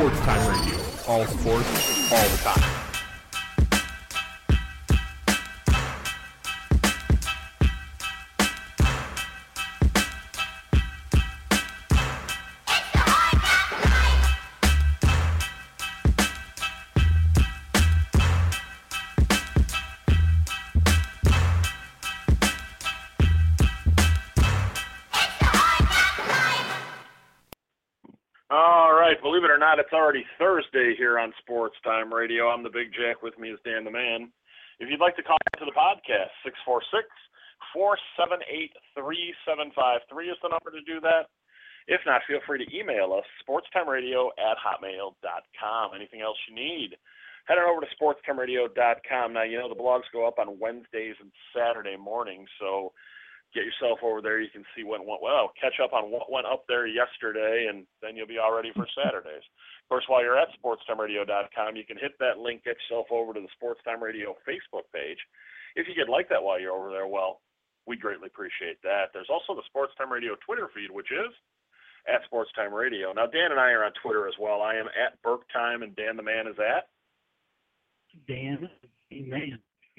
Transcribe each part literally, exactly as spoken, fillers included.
Sports Time Radio. All sports, all the time. All right, believe it or not, it's already Thursday here on Sports Time Radio. I'm the Big Jack. With me is Dan the Man. If you'd like to call into the podcast, six four six, four seven eight, three seven five three is the number to do that. If not, feel free to email us, sportstimeradio at hotmail dot com. Anything else you need, head on over to sportstimeradio dot com. Now, you know, the blogs go up on Wednesdays and Saturday mornings, so get yourself over there. You can see what went well. Catch up on what went up there yesterday, and then you'll be all ready for Saturdays. Of course, while you're at sportstimeradio dot com, you can hit that link, get yourself over to the Sports Time Radio Facebook page. If you could like that while you're over there, well, we greatly appreciate that. There's also the Sports Time Radio Twitter feed, which is at Sports Time Radio. Now, Dan and I are on Twitter as well. I am at Burke Time, and Dan the Man is at? Dan the Man.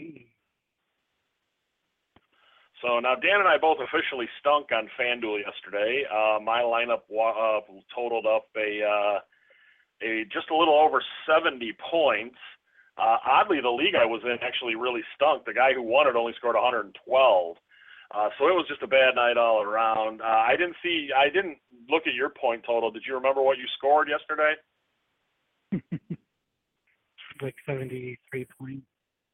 So now Dan and I both officially stunk on FanDuel yesterday. Uh, my lineup uh, totaled up a uh, a just a little over seventy points. Uh, oddly, the league I was in actually really stunk. The guy who won it only scored one hundred twelve. Uh, so it was just a bad night all around. Uh, I didn't see. I didn't look at your point total. Did you remember what you scored yesterday? Like seventy-three points.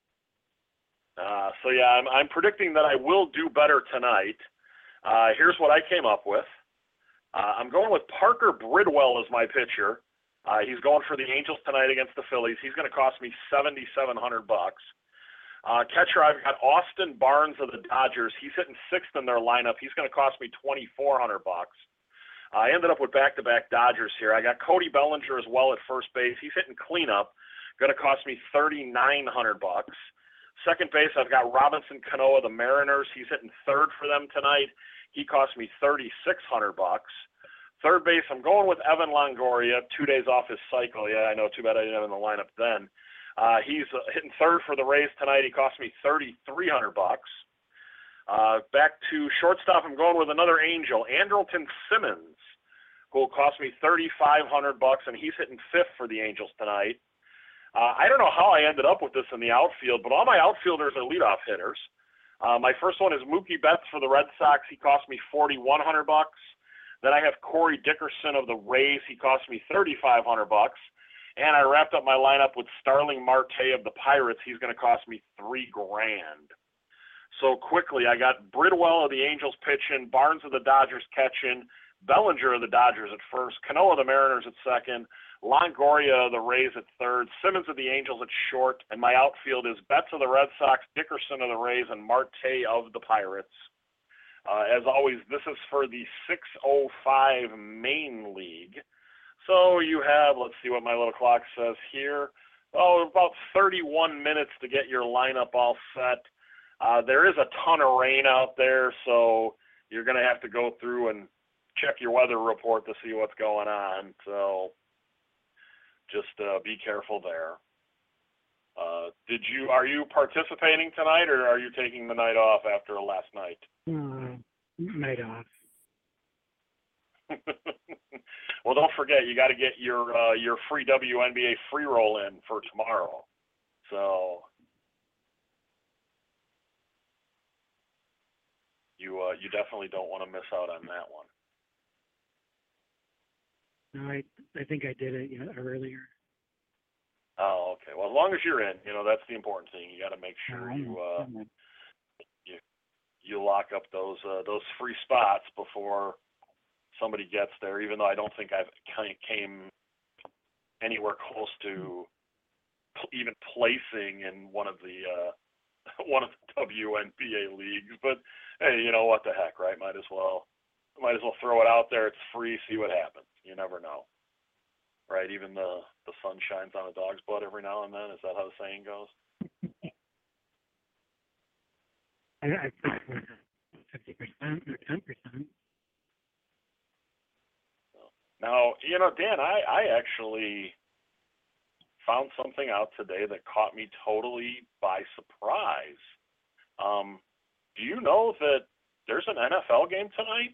Uh, so yeah, I'm, I'm predicting that I will do better tonight. Uh, here's what I came up with. Uh, I'm going with Parker Bridwell as my pitcher. Uh, he's going for the Angels tonight against the Phillies. He's going to cost me seventy-seven hundred bucks. Uh, catcher, I've got Austin Barnes of the Dodgers. He's hitting sixth in their lineup. He's going to cost me twenty-four hundred bucks. Uh, I ended up with back-to-back Dodgers here. I got Cody Bellinger as well at first base. He's hitting cleanup. Going to cost me thirty-nine hundred bucks. Second base, I've got Robinson Cano of the Mariners. He's hitting third for them tonight. He cost me thirty-six hundred bucks. Third base, I'm going with Evan Longoria, two days off his cycle. Yeah, I know, too bad I didn't have him in the lineup then. Uh, he's uh, hitting third for the Rays tonight. He cost me thirty-three hundred bucks. Uh, back to shortstop, I'm going with another Angel, Andrelton Simmons, who will cost me thirty-five hundred bucks, and he's hitting fifth for the Angels tonight. Uh, I don't know how I ended up with this in the outfield, but all my outfielders are leadoff hitters. Uh, my first one is Mookie Betts for the Red Sox. He cost me forty-one hundred bucks. Then I have Corey Dickerson of the Rays. He cost me thirty-five hundred bucks. And I wrapped up my lineup with Starling Marte of the Pirates. He's going to cost me three grand. So quickly, I got Bridwell of the Angels pitching, Barnes of the Dodgers catching, Bellinger of the Dodgers at first, Cano of the Mariners at second, Longoria of the Rays at third, Simmons of the Angels at short, and my outfield is Betts of the Red Sox, Dickerson of the Rays, and Marte of the Pirates. Uh, as always, this is for the six oh five main league. So you have, let's see what my little clock says here, oh, about thirty-one minutes to get your lineup all set. Uh, there is a ton of rain out there, so you're going to have to go through and check your weather report to see what's going on. So just uh, be careful there. Uh, did you? Are you participating tonight, or are you taking the night off after last night? Uh, night off. Well, don't forget, you got to get your uh, your free W N B A free roll in for tomorrow. So you uh, you definitely don't want to miss out on that one. No, I I think I did it you know, earlier. Oh, okay. Well, as long as you're in, you know, that's the important thing. You got to make sure you uh, you you lock up those uh, those free spots before somebody gets there. Even though I don't think I've came anywhere close to even placing in one of the uh, one of the W N B A leagues, but hey, you know what the heck, right? Might as well might as well throw it out there. It's free. See what happens. You never know. Right, even the, the sun shines on a dog's butt every now and then. Is that how the saying goes? I, I fifty percent or ten percent. Now, you know, Dan, I, I actually found something out today that caught me totally by surprise. Um, do you know that there's an N F L game tonight?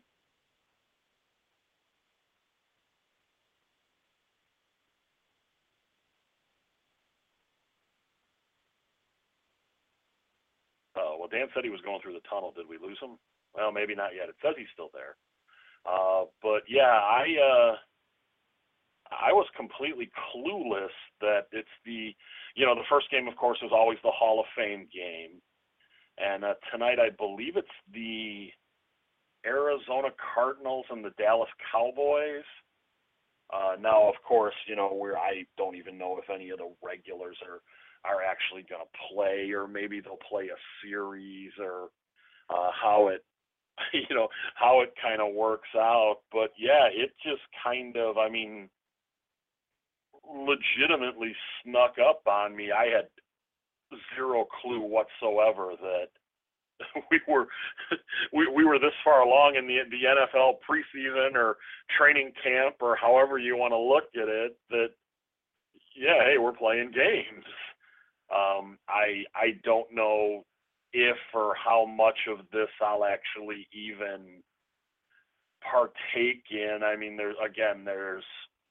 Oh, well, Dan said he was going through the tunnel. Did we lose him? Well, maybe not yet. It says he's still there. Uh, but yeah, I uh, I was completely clueless that it's the, you know, the first game, of course, is always the Hall of Fame game. And uh, tonight, I believe it's the Arizona Cardinals and the Dallas Cowboys. Uh, now, of course, you know, where I don't even know if any of the regulars are, are actually going to play, or maybe they'll play a series, or uh, how it, you know, how it kind of works out. But yeah, it just kind of, I mean, legitimately snuck up on me. I had zero clue whatsoever that we were we, we were this far along in the the N F L preseason or training camp, or however you want to look at it, that yeah, hey, we're playing games. Um, I I don't know if or how much of this I'll actually even partake in. I mean, there's again, there's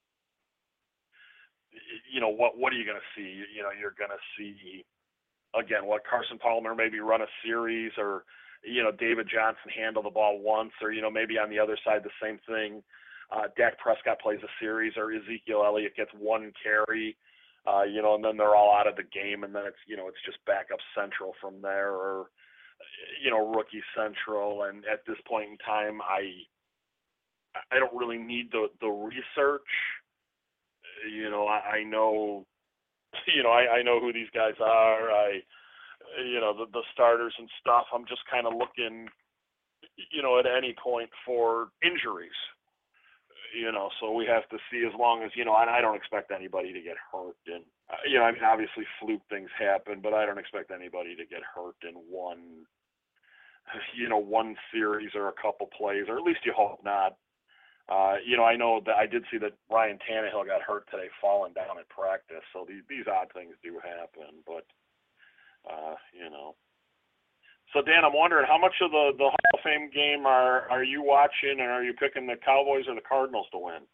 you know, what what are you going to see? You know, you're going to see, again, what Carson Palmer maybe run a series, or, you know, David Johnson handle the ball once, or, you know, maybe on the other side the same thing. Uh, Dak Prescott plays a series, or Ezekiel Elliott gets one carry, uh, you know, and then they're all out of the game, and then it's, you know, it's just backup central from there, or, you know, rookie central. And at this point in time, I I don't really need the the research. You know, I, I know, you know, I, I know who these guys are. I, you know, the, the starters and stuff. I'm just kind of looking, you know, at any point for injuries. You know, so we have to see, as long as, you know, and I don't expect anybody to get hurt. And, uh, you know, I mean, obviously fluke things happen, but I don't expect anybody to get hurt in one, you know, one series or a couple plays, or at least you hope not. Uh, you know, I know that I did see that Ryan Tannehill got hurt today falling down at practice, so these, these odd things do happen, but, uh, you know. So, Dan, I'm wondering, how much of the, the Hall of Fame game are, are you watching, and are you picking the Cowboys or the Cardinals to win?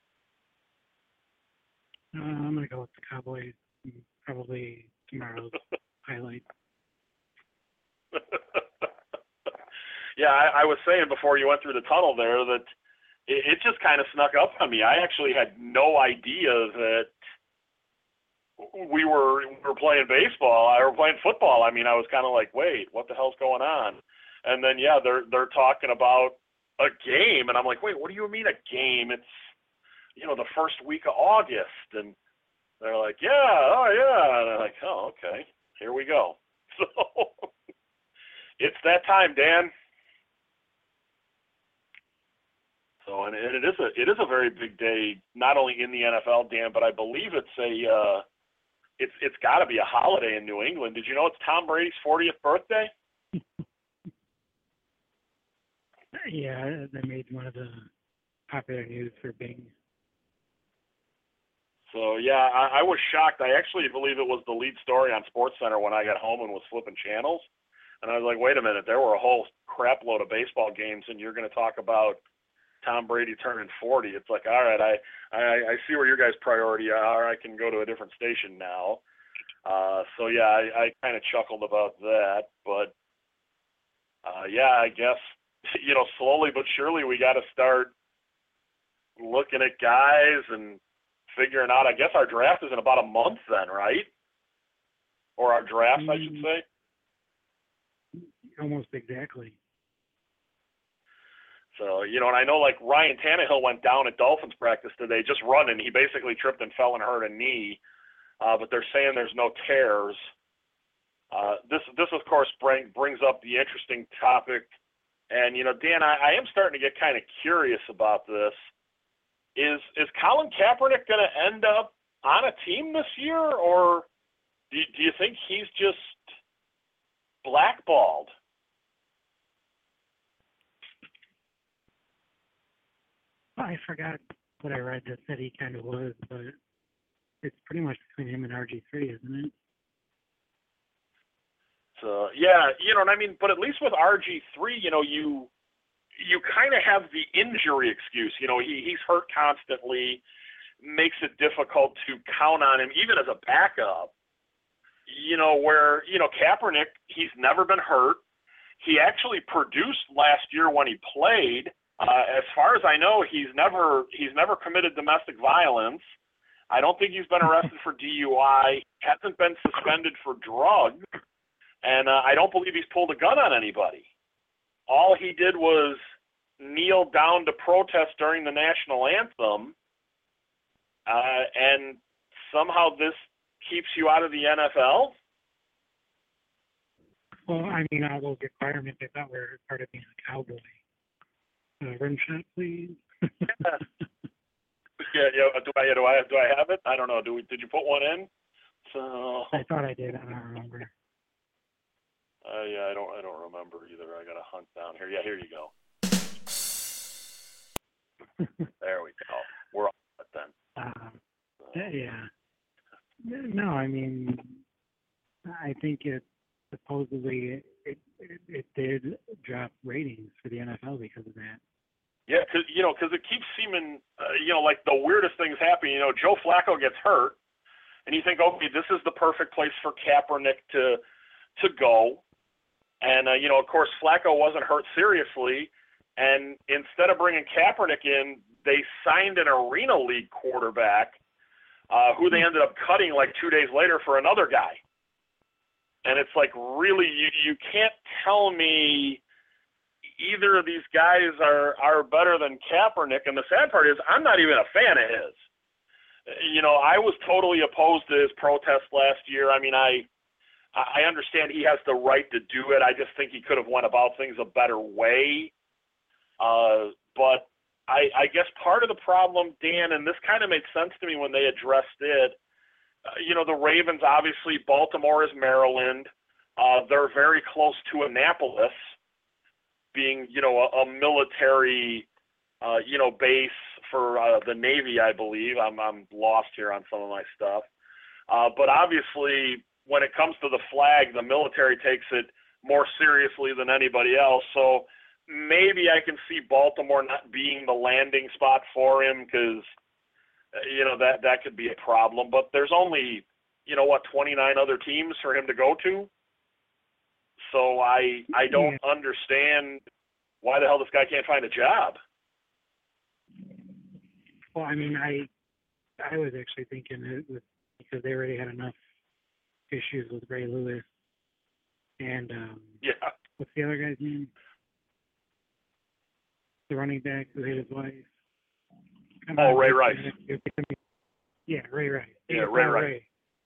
Uh, I'm going to go with the Cowboys, probably tomorrow's highlight. Yeah, I, I was saying before you went through the tunnel there that it, it just kind of snuck up on me. I actually had no idea that we were we were playing baseball. I were playing football. I mean, I was kind of like, wait, what the hell's going on? And then yeah, they're they're talking about a game, and I'm like, wait, what do you mean a game? It's, you know, the first week of August, and they're like, yeah, oh yeah, and I'm like, oh, okay, here we go. So it's that time, Dan. So, and it is a it is a very big day, not only in the N F L, Dan, but I believe it's a uh, it's it's got to be a holiday in New England. Did you know it's Tom Brady's fortieth birthday? Yeah, they made one of the popular news for Bing. So yeah, I, I was shocked. I actually believe it was the lead story on SportsCenter when I got home and was flipping channels, and I was like, wait a minute, there were a whole crap load of baseball games, and you're going to talk about Tom Brady turning forty. It's like, all right, I, I I see where your guys' priority are. I can go to a different station now. Uh, so yeah, I, I kind of chuckled about that, but uh, yeah, I guess, you know, slowly but surely we got to start looking at guys and figuring out. I guess our draft is in about a month then, right? Or our drafts, I should say. Almost exactly. So, you know, and I know, like, Ryan Tannehill went down at Dolphins practice today just running. He basically tripped and fell and hurt a knee, uh, but they're saying there's no tears. Uh, this, this of course, bring, brings up the interesting topic. And, you know, Dan, I, I am starting to get kind of curious about this. Is is Colin Kaepernick going to end up on a team this year, or do, do you think he's just blackballed? I forgot what I read that said he kind of was, but it's pretty much between him and R G three, isn't it? So yeah, you know, and I mean, but at least with R G three, you know, you you kind of have the injury excuse. You know, he he's hurt constantly, makes it difficult to count on him even as a backup. You know, where you know Kaepernick, he's never been hurt. He actually produced last year when he played. Uh, as far as I know, he's never he's never committed domestic violence. I don't think he's been arrested for D U I. Hasn't been suspended for drugs, and uh, I don't believe he's pulled a gun on anybody. All he did was kneel down to protest during the national anthem, uh, and somehow this keeps you out of the N F L. Well, I mean, all those requirements I thought were part of being a cowboy. Uh, rim shot, please. yeah, yeah. Do I do I do I have it? I don't know. Do we? Did you put one in? So I thought I did. I don't remember. Uh, yeah, I don't. I don't remember either. I got to hunt down here. Yeah, here you go. There we go. We're all set then. Um, yeah. No, I mean, I think it supposedly it, it, it did drop ratings for the N F L because of that. Yeah, cause, you know, because it keeps seeming, uh, you know, like the weirdest things happen. You know, Joe Flacco gets hurt, and you think, okay, this is the perfect place for Kaepernick to to go. And, uh, you know, of course, Flacco wasn't hurt seriously, and instead of bringing Kaepernick in, they signed an Arena League quarterback uh, who they ended up cutting like two days later for another guy. And it's like, really, you, you can't tell me either of these guys are, are better than Kaepernick. And the sad part is I'm not even a fan of his. You know, I was totally opposed to his protest last year. I mean, I I understand he has the right to do it. I just think he could have went about things a better way. Uh, but I, I guess part of the problem, Dan, and this kind of made sense to me when they addressed it, uh, you know, the Ravens, obviously, Baltimore is Maryland. Uh, they're very close to Annapolis, being, you know, a, a military, uh, you know, base for uh, the Navy, I believe. I'm, I'm lost here on some of my stuff. Uh, but obviously, when it comes to the flag, the military takes it more seriously than anybody else. So maybe I can see Baltimore not being the landing spot for him because, you know, that, that could be a problem. But there's only, you know, what, twenty-nine other teams for him to go to? So I I don't yeah. understand why the hell this guy can't find a job. Well, I mean, I I was actually thinking it was because they already had enough issues with Ray Lewis and um, yeah. what's the other guy's name? The running back who hit his wife. Come oh, on, Ray Rice. Yeah, Ray Rice. Yeah, Ray Rice. Ray.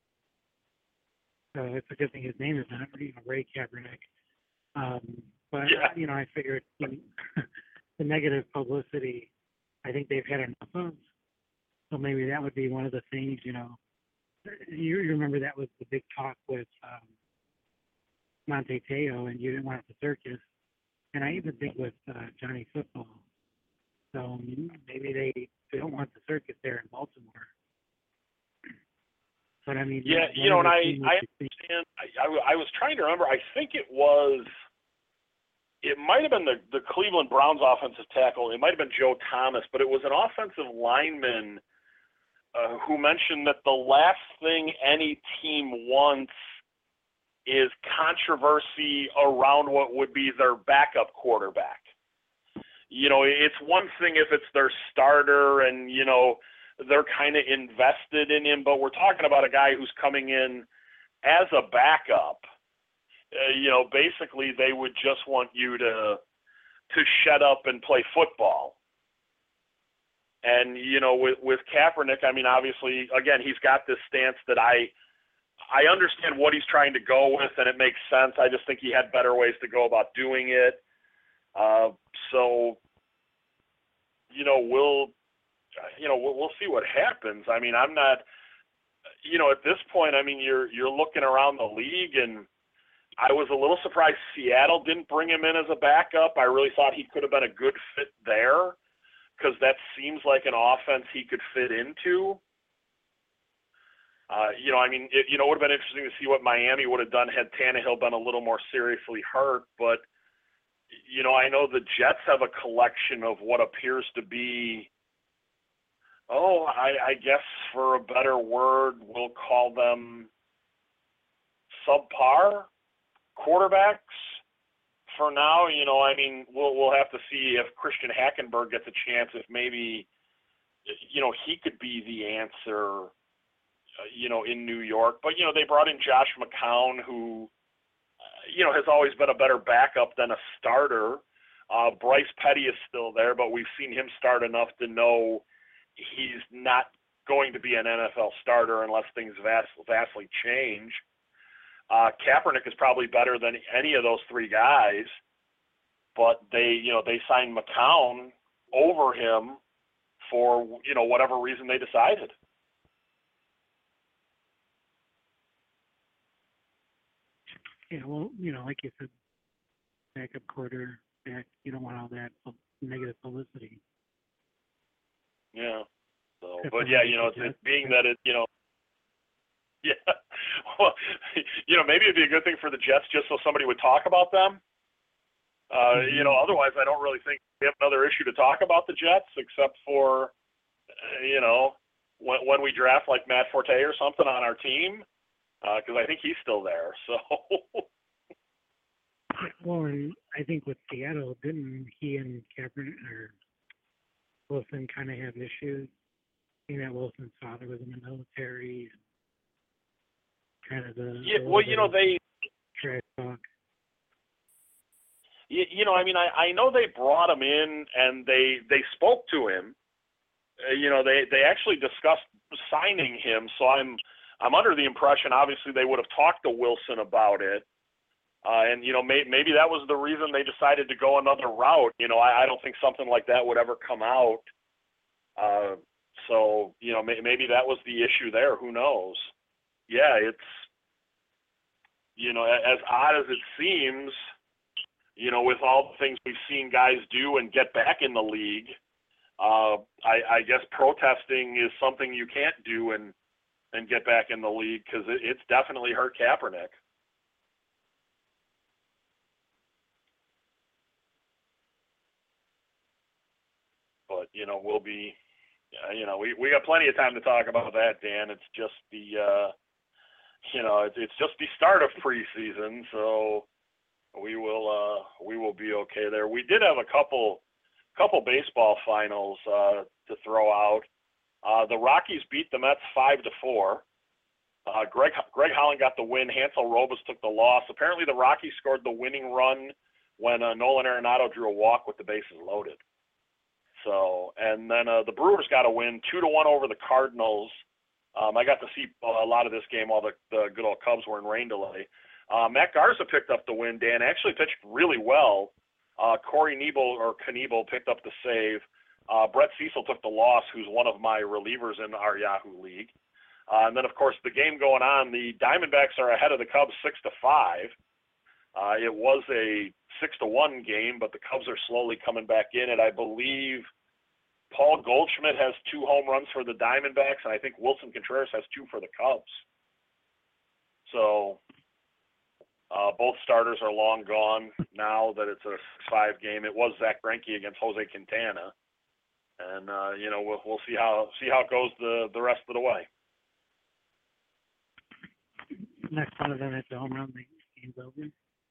So it's a good thing his name is not you know, Ray Kaepernick. Um, but yeah. you know, I figured you know, the negative publicity, I think they've had enough of. So maybe that would be one of the things, you know. You remember that was the big talk with um, Monte Teo, and you didn't want the circus. And I even think with uh, Johnny Football. So maybe they, they don't want the circus there in Baltimore. But I mean, yeah, you know, and I I understand. I, I, I was trying to remember. I think it was. It might have been the the Cleveland Browns offensive tackle. It might have been Joe Thomas, but it was an offensive lineman. Uh, who mentioned that the last thing any team wants is controversy around what would be their backup quarterback. You know, it's one thing if it's their starter and, you know, they're kind of invested in him, but we're talking about a guy who's coming in as a backup. Uh, you know, basically they would just want you to to shut up and play football. And, you know, with, with Kaepernick, I mean, obviously, again, he's got this stance that I I understand what he's trying to go with, and it makes sense. I just think he had better ways to go about doing it. Uh, so, you know, we'll, you know, we'll, we'll see what happens. I mean, I'm not, you know, at this point, I mean, you're you're looking around the league, and I was a little surprised Seattle didn't bring him in as a backup. I really thought he could have been a good fit there. because that seems like an offense he could fit into. Uh, you know, I mean, it, you know, it would have been interesting to see what Miami would have done had Tannehill been a little more seriously hurt. But, you know, I know the Jets have a collection of what appears to be, oh, I, I guess for a better word, we'll call them subpar quarterbacks for now. You know, I mean, we'll we'll have to see if Christian Hackenberg gets a chance, if maybe, you know, he could be the answer, uh, you know, in New York. But, you know, they brought in Josh McCown, who, uh, you know, has always been a better backup than a starter. Uh, Bryce Petty is still there, but we've seen him start enough to know he's not going to be an N F L starter unless things vast, vastly change. Uh, Kaepernick is probably better than any of those three guys, but they, you know, they signed McCown over him for, you know, whatever reason they decided. Yeah, well, you know, like you said, backup quarterback, you don't want all that negative publicity. Yeah. So, Except but for yeah, maybe you know, the it's, Jets. it's being that it, you know, yeah, well, you know, maybe it'd be a good thing for the Jets just so somebody would talk about them. Uh, Mhm. You know, otherwise, I don't really think we have another issue to talk about the Jets, except for, uh, you know, when, when we draft like Matt Forte or something on our team, because uh, I think he's still there. So, Well, and I think with Seattle, didn't he and Kaepernick or Wilson kind of have issues? You know, Wilson's father was in the military, and kind of the yeah, the well, you know, they, trash talk. you, you know, I mean, I, I know they brought him in and they they spoke to him. Uh, you know, they they actually discussed signing him. So I'm I'm under the impression, obviously, they would have talked to Wilson about it. Uh, and, you know, may, maybe that was the reason they decided to go another route. You know, I, I don't think something like that would ever come out. Uh, so, you know, may, maybe that was the issue there. Who knows? Yeah, it's, you know, as odd as it seems, you know, with all the things we've seen guys do and get back in the league, uh, I, I guess protesting is something you can't do and, and get back in the league because it, it's definitely hurt Kaepernick. But, you know, we'll be, uh, you know, we, we got plenty of time to talk about that, Dan. It's just the, uh, you know, it's, it's just the start of preseason, so we will, uh, we will be okay there. We did have a couple, couple baseball finals uh, to throw out. Uh, the Rockies beat the Mets five to four. Uh, Greg Greg Holland got the win. Hansel Robles took the loss. Apparently, the Rockies scored the winning run when uh, Nolan Arenado drew a walk with the bases loaded. So, and then uh, the Brewers got a win, two to one over the Cardinals. Um, I got to see a lot of this game while the, the good old Cubs were in rain delay. Uh, Matt Garza picked up the win. Dan actually pitched really well. Uh, Corey Knebel or Knebel picked up the save. Uh, Brett Cecil took the loss, who's one of my relievers in our Yahoo League. Uh, and then, of course, the game going on, the Diamondbacks are ahead of the Cubs six to five. Uh, it was a six to one game, but the Cubs are slowly coming back in it. I believe Paul Goldschmidt has two home runs for the Diamondbacks, and I think Wilson Contreras has two for the Cubs. So uh, both starters are long gone now that it's a six five game. It was Zach Greinke against Jose Quintana, and uh, you know we'll we'll see how see how it goes the the rest of the way. Next one of them hits a home run, the game's over.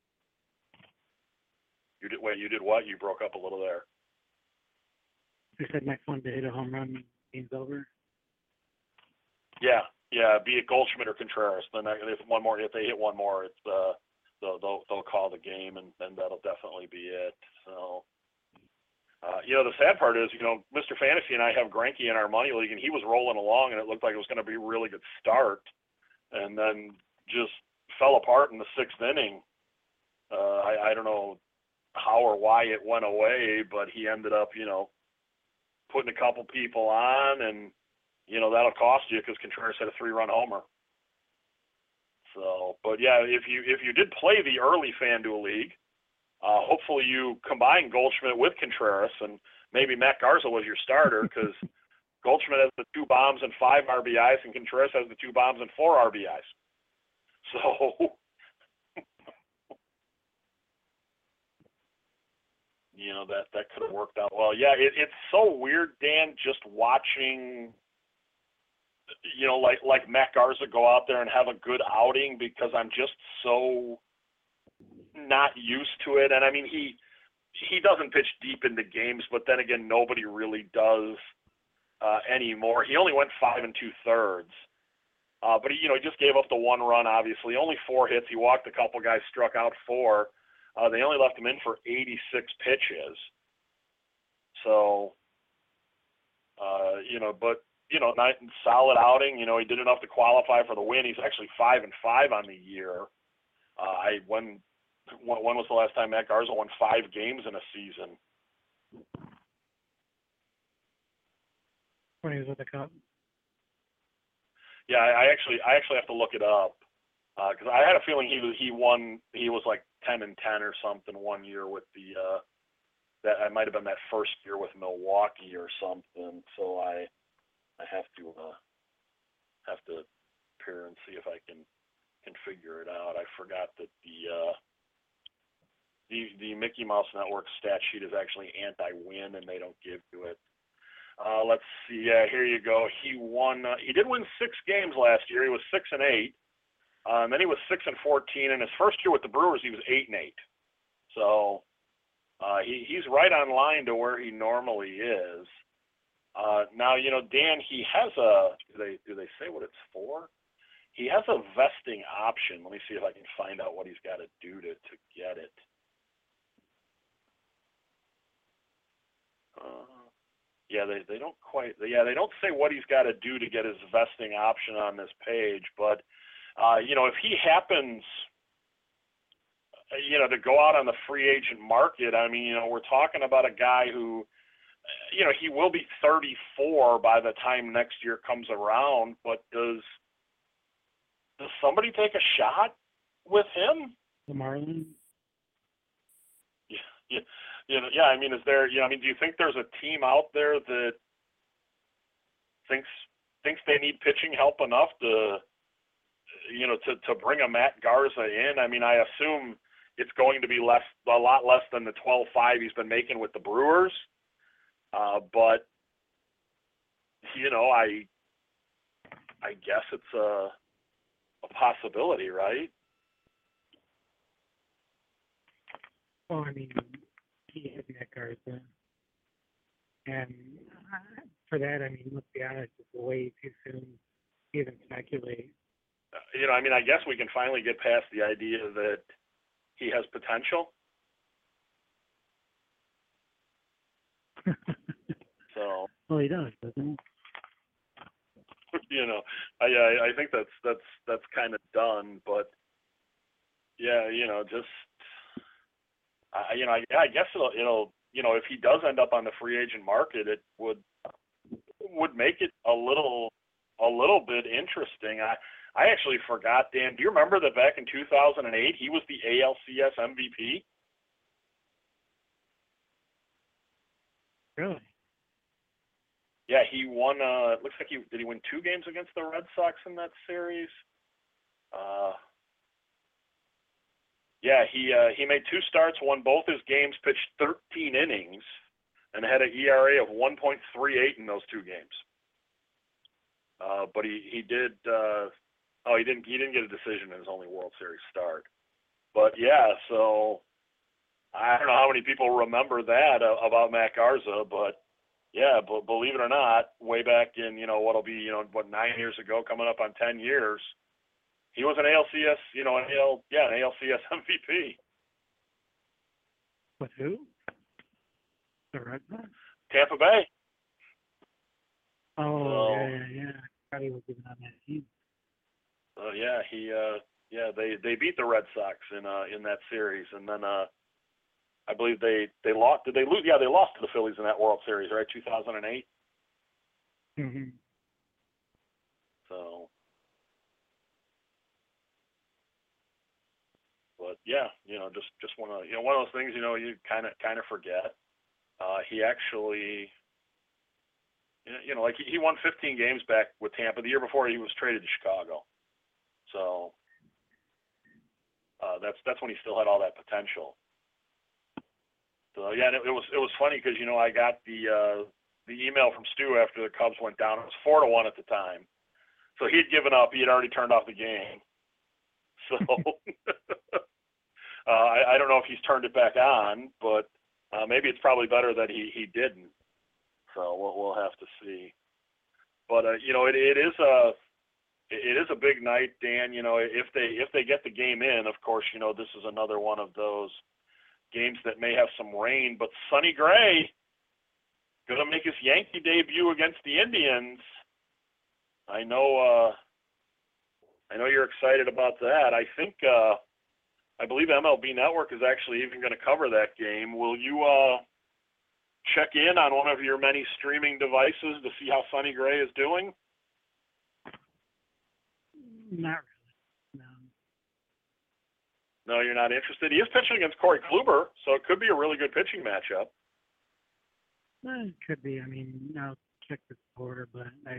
You did wait. You did what? You broke up a little there. They said next one to hit a home run, game's over. Yeah, yeah. Be it Goldschmidt or Contreras. Then if one more, if they hit one more, it's uh, they'll they'll, they'll call the game, and, and that'll definitely be it. So, uh, you know, the sad part is, you know, Mister Fantasy and I have Greinke in our money league, and he was rolling along, and it looked like it was going to be a really good start, and then just fell apart in the sixth inning. Uh, I, I don't know how or why it went away, but he ended up, you know, putting a couple people on, and, you know, that'll cost you because Contreras had a three-run homer. So, but yeah, if you if you did play the early FanDuel League, uh, hopefully you combine Goldschmidt with Contreras, and maybe Matt Garza was your starter because Goldschmidt has the two bombs and five R B Is, and Contreras has the two bombs and four R B Is. So, you know, that, that could have worked out well. Yeah, it, it's so weird, Dan, just watching, you know, like, like Matt Garza go out there and have a good outing because I'm just so not used to it. And, I mean, he he doesn't pitch deep into games, but then again, nobody really does uh, anymore. He only went five and two-thirds. Uh, but, he, you know, he just gave up the one run, obviously. Only four hits. He walked a couple guys, struck out four. Uh, they only left him in for eighty-six pitches. So, uh, you know, but, you know, nice and solid outing. You know, he did enough to qualify for the win. He's actually five and five on the year. Uh, I when when was the last time Matt Garza won five games in a season? When he was with the Cubs. Yeah, I, I actually I actually have to look it up because uh, I had a feeling he was he won he was like ten and ten or something one year with the uh, that I might have been that first year with Milwaukee or something. So I I have to uh, have to appear and see if I can can figure it out. I forgot that the uh, the the Mickey Mouse Network stat sheet is actually anti-win and they don't give you it. Uh, let's see. Yeah, here you go. He won. Uh, he did win six games last year. He was six and eight. Uh, and then he was six and fourteen. In his first year with the Brewers, he was eight and eight. So uh, he he's right on line to where he normally is. Uh, now you know, Dan. He has a. Do they do they say what it's for? He has a vesting option. Let me see if I can find out what he's got to do to to get it. Uh, Yeah, they, they don't quite, yeah, they don't say what he's got to do to get his vesting option on this page, but, uh, you know, if he happens, you know, to go out on the free agent market, I mean, you know, we're talking about a guy who, you know, he will be thirty-four by the time next year comes around, but does, does somebody take a shot with him? The Marlins? Yeah, yeah. You know, yeah. I mean, is there? You know, I mean, do you think there's a team out there that thinks thinks they need pitching help enough to, you know, to, to bring a Matt Garza in? I mean, I assume it's going to be less, a lot less than the twelve five he's been making with the Brewers. Uh, but you know, I I guess it's a a possibility, right? Well, I mean, he had Matt Garza. And uh, for that, I mean, let's be honest, it's way too soon to even speculate. Uh, you know, I mean, I guess we can finally get past the idea that he has potential. So. Well, he does, doesn't he? You know, I, I I think that's that's that's kind of done, but yeah, you know, just I you know, I, I guess it'll it'll you know, if he does end up on the free agent market, it would would make it a little a little bit interesting. I I actually forgot, Dan. Do you remember that back in two thousand eight he was the A L C S M V P? Really? Yeah, he won. Uh, it looks like he did. He win two games against the Red Sox in that series. Uh, yeah, he uh, he made two starts, won both his games, pitched thirteen innings, and had an E R A of one point three eight in those two games. Uh, but he he did. Uh, oh, he didn't. He didn't get a decision in his only World Series start. But yeah, so I don't know how many people remember that uh, about Matt Garza, but. Yeah, but believe it or not, way back in, you know, what'll be, you know, what, nine years ago, coming up on ten years, he was an A L C S, you know, an A L, yeah, an A L C S M V P. With who? The Red Sox? Tampa Bay. Oh, so, yeah, yeah, yeah. I thought he was even on that team. Uh, yeah, he, uh, yeah, they, they beat the Red Sox in, uh, in that series, and then, uh, I believe they, they lost. Did they lose? Yeah, they lost to the Phillies in that World Series, right? two thousand eight. Mm-hmm. So, but yeah, you know, just just one of you know one of those things. You know, you kind of kind of forget. Uh, he actually, you know, like he won fifteen games back with Tampa. The year before, he was traded to Chicago. So uh, that's that's when he still had all that potential. So yeah, and it, it was it was funny because you know I got the uh, the email from Stu after the Cubs went down. It was four to one at the time. So he had given up. He had already turned off the game. So uh, I, I don't know if he's turned it back on, but uh, maybe it's probably better that he, he didn't. So we'll, we'll have to see. But uh, you know, it, it is a it is a big night, Dan. You know, if they if they get the game in, of course, you know this is another one of those games that may have some rain. But Sonny Gray going to make his Yankee debut against the Indians. I know, uh, I know you're excited about that. I think, uh, I believe M L B Network is actually even going to cover that game. Will you uh, check in on one of your many streaming devices to see how Sonny Gray is doing? Not really. No. No, you're not interested. He is pitching against Corey Kluber, so it could be a really good pitching matchup. Well, it could be. I mean, I'll check the score, but I.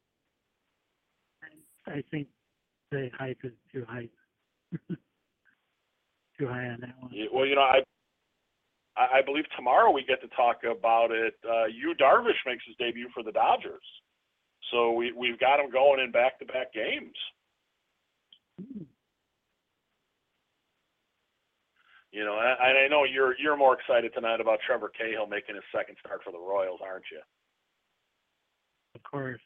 I think the hype is too high, too high on that one. Yeah, well, you know, I I believe tomorrow we get to talk about it. Uh, Yu Darvish makes his debut for the Dodgers, so we we've got him going in back-to-back games. Hmm. You know, and I know you're you're more excited tonight about Trevor Cahill making his second start for the Royals, aren't you? Of course.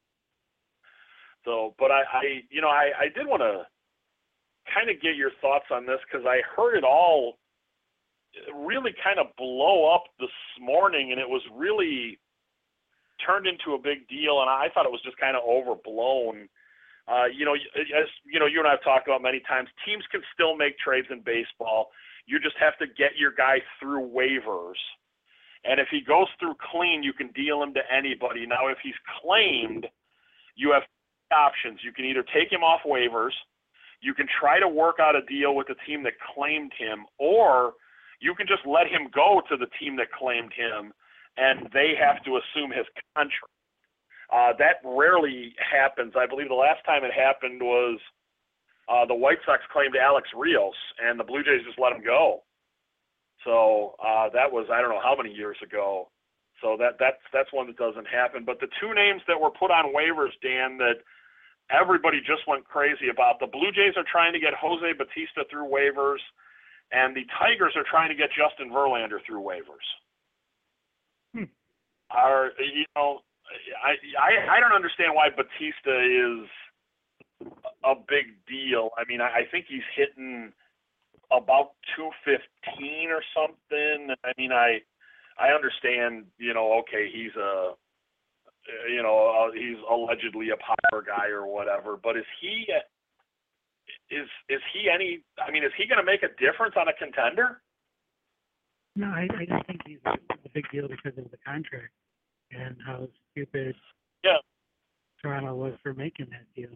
So, but I, I you know, I, I did want to kind of get your thoughts on this because I heard it all really kind of blow up this morning, and it was really turned into a big deal, and I thought it was just kind of overblown. Uh, you know, as you know, you and I have talked about many times, teams can still make trades in baseball. You just have to get your guy through waivers. And if he goes through clean, you can deal him to anybody. Now, if he's claimed, you have options. You can either take him off waivers, you can try to work out a deal with the team that claimed him, or you can just let him go to the team that claimed him, and they have to assume his contract. Uh, that rarely happens. I believe the last time it happened was uh, the White Sox claimed Alex Rios, and the Blue Jays just let him go. So uh, that was, I don't know how many years ago. So that that's that's one that doesn't happen. But the two names that were put on waivers, Dan, that everybody just went crazy about, the Blue Jays are trying to get Jose Bautista through waivers, and the Tigers are trying to get Justin Verlander through waivers. Hmm. Are you know? I, I I don't understand why Bautista is a big deal. I mean, I, I think he's hitting about two fifteen or something. I mean, I I understand, you know, okay, he's a, you know, uh, he's allegedly a power guy or whatever, but is he, is is he any, I mean, is he going to make a difference on a contender? No, I, I just think he's a, a big deal because of the contract and how stupid Yeah. Toronto was for making that deal.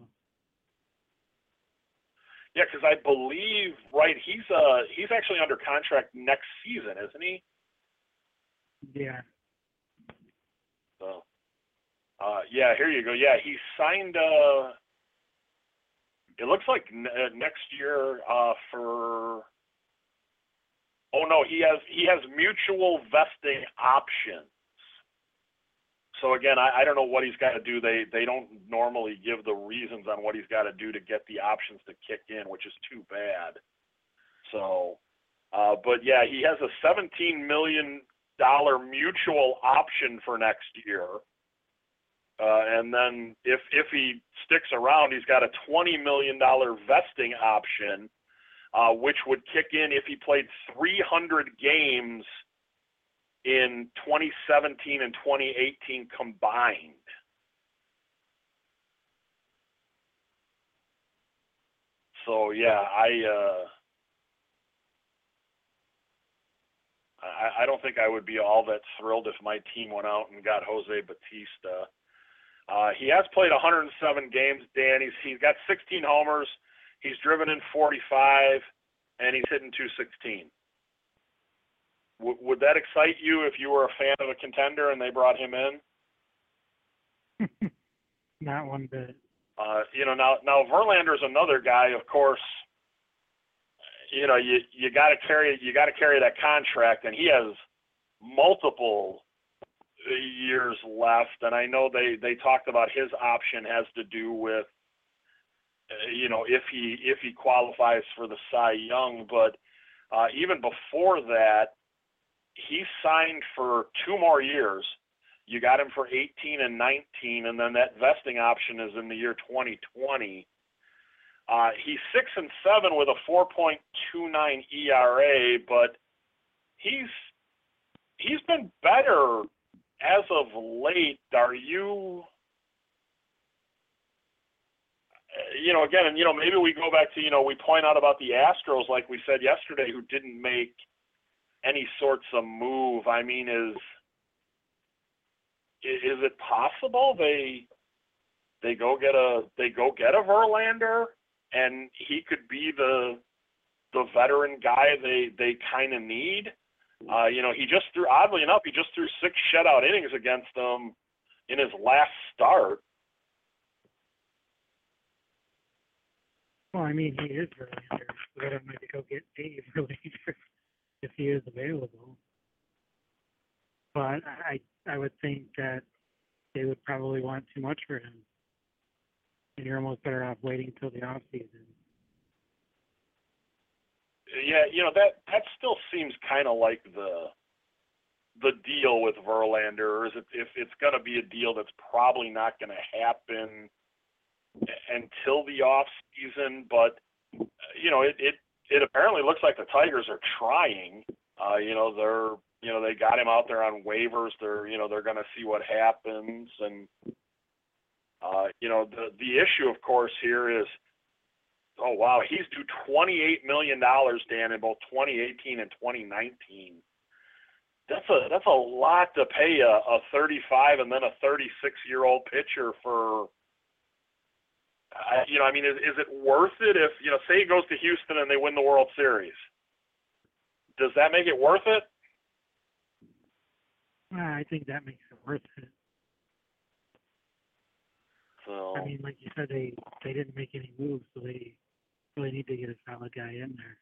Yeah, because I believe, right, he's uh he's actually under contract next season, isn't he? Yeah. So, uh, yeah, here you go. Yeah, he signed. Uh, it looks like n- uh, next year uh, for. Oh no, he has he has mutual vesting options. So again, I, I don't know what he's got to do. They they don't normally give the reasons on what he's got to do to get the options to kick in, which is too bad. So, uh, but yeah, he has a seventeen million dollar mutual option for next year, uh, and then if if he sticks around, he's got a twenty million dollar vesting option, uh, which would kick in if he played three hundred games in twenty seventeen and twenty eighteen combined. So yeah, I uh, I, I don't think I would be all that thrilled if my team went out and got Jose Bautista. Uh, he has played one hundred seven games, Dan. He's he's got sixteen homers. He's driven in forty-five, and he's hitting two sixteen. W- would that excite you if you were a fan of a contender and they brought him in? Not one bit. Uh, you know, now now Verlander's another guy, of course. You know, you you got to carry you got to carry that contract, and he has multiple years left. And I know they they talked about his option has to do with, uh, you know, if he if he qualifies for the Cy Young. But uh, even before that, he signed for two more years. You got him for eighteen and nineteen, and then that vesting option is in the year twenty twenty. Uh, he's six and seven with a four point two nine E R A, but he's he's been better as of late. Are you, you know, again, and you know, maybe we go back to, you know, we point out about the Astros, like we said yesterday, who didn't make any sorts of move. I mean, is is it possible they they go get a they go get a Verlander and he could be the the veteran guy they they kind of need? Uh, you know, he just threw, oddly enough, he just threw six shutout innings against them in his last start. Well, I mean, he is Verlander. So I don't need to go get Dave Verlander if he is available. But I I would think that they would probably want too much for him. And you're almost better off waiting until the off season. Yeah, you know, that that still seems kind of like the the deal with Verlander. Is it, if it's going to be a deal that's probably not going to happen until the off season, but you know, it, it it apparently looks like the Tigers are trying. Uh, you know, they're you know they got him out there on waivers. They're you know they're going to see what happens, and uh, you know the the issue, of course, here is, oh wow, he's due twenty-eight million dollars, Dan, in both twenty eighteen and twenty nineteen. That's a that's a lot to pay a, a thirty-five and then a thirty-six year old pitcher for. Uh, you know, I mean, is is it worth it if, you know, say he goes to Houston and they win the World Series? Does that make it worth it? I think that makes it worth it. So I mean, like you said, they they didn't make any moves, so they really need to get a solid guy in there.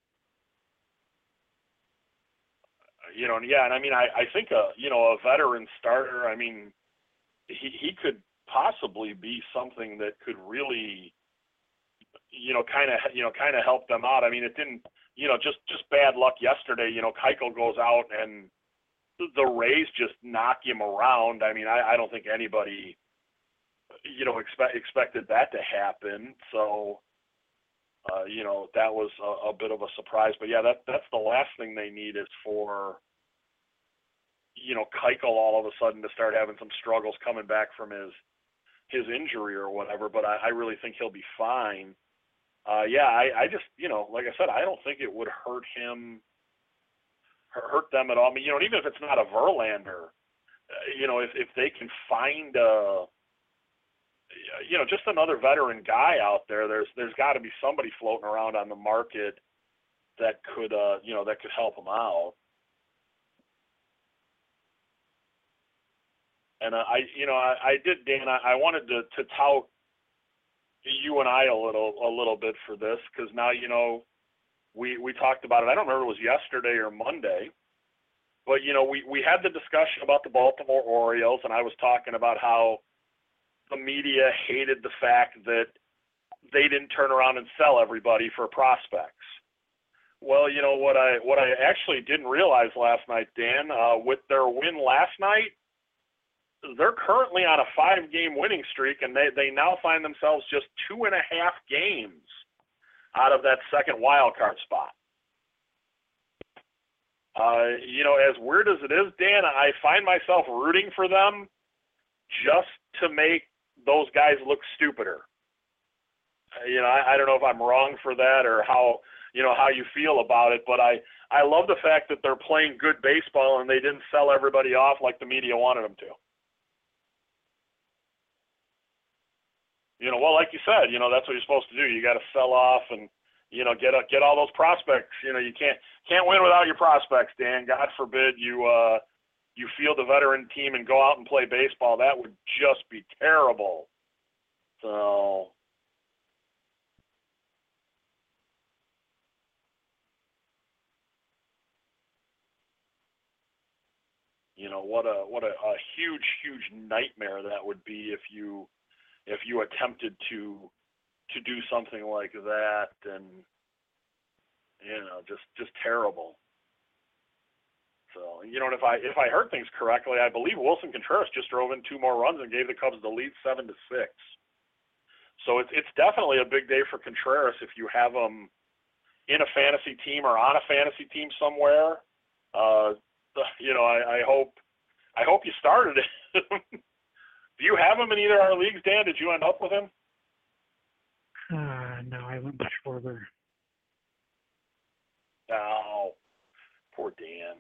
you know, and yeah, and I mean, I I think a you know a veteran starter. I mean, he he could possibly be something that could really, you know, kind of you know kind of help them out. I mean, it didn't, you know, just just bad luck yesterday. You know, Keuchel goes out and the Rays just knock him around. I mean, I, I don't think anybody, you know, expect, expected that to happen. So, uh, you know, that was a, a bit of a surprise. But yeah, that that's the last thing they need is for, you know, Keuchel all of a sudden to start having some struggles coming back from his his injury or whatever. But I, I really think he'll be fine. Uh, yeah, I, I just, you know, like I said, I don't think it would hurt him, hurt them at all. I mean, you know, even if it's not a Verlander, uh, you know, if if they can find a, you know, just another veteran guy out there, there's there's got to be somebody floating around on the market that could, uh, you know, that could help them out. And uh, I, you know, I, I did, Dan. I, I wanted to, to tout you and I a little, a little bit for this because now, you know, we we talked about it. I don't remember if it was yesterday or Monday, but you know, we we had the discussion about the Baltimore Orioles, and I was talking about how the media hated the fact that they didn't turn around and sell everybody for prospects. Well, you know what I what I actually didn't realize last night, Dan, uh, with their win last night, they're currently on a five-game winning streak, and they, they now find themselves just two and a half games out of that second wild card spot. Uh, you know, as weird as it is, Dan, I find myself rooting for them just to make those guys look stupider. Uh, you know, I, I don't know if I'm wrong for that or how, you know, how you feel about it, but I, I love the fact that they're playing good baseball and they didn't sell everybody off like the media wanted them to. You know, well, like you said, you know, that's what you're supposed to do. You got to sell off and, you know, get a, get all those prospects. You know, you can't can't win without your prospects, Dan. God forbid you uh, you field a veteran team and go out and play baseball. That would just be terrible. So, you know, what a what a, a huge huge nightmare that would be if you if you attempted to to do something like that, and you know, just just terrible. So, you know, and if I if I heard things correctly, I believe Wilson Contreras just drove in two more runs and gave the Cubs the lead seven to six. So it's it's definitely a big day for Contreras if you have him in a fantasy team or on a fantasy team somewhere. Uh, you know, I, I hope I hope you started it. Do you have him in either of our leagues, Dan? Did you end up with him? Uh, no, I went with Schwarber. Oh, poor Dan.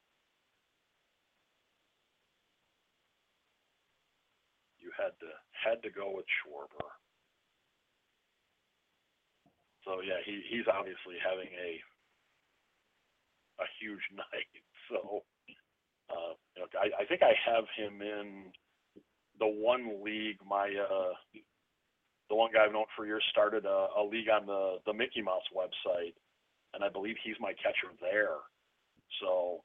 You had to had to go with Schwarber. So yeah, he he's obviously having a a huge night. So uh, you know, I, I think I have him in the one league. My uh, the one guy I've known for years started a, a league on the the Mickey Mouse website, and I believe he's my catcher there. So